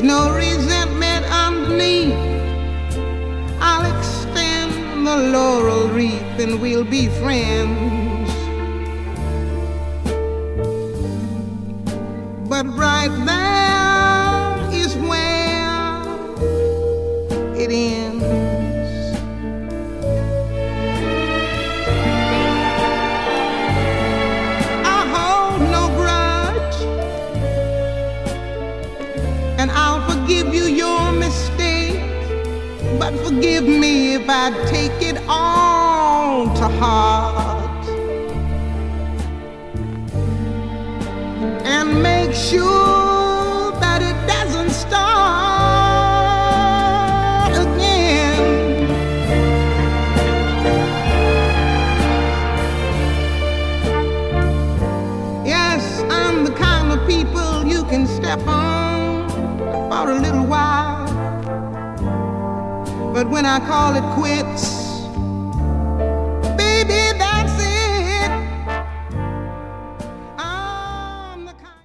there's no resentment underneath, I'll extend the laurel wreath and we'll be friends. But right there is where it ends. I hold no grudge, and I'll forgive you your mistake. But forgive me if I take it all to heart and make sure that it doesn't start again. Yes, I'm the kind of people you can step on for a little while, but when I call it quits,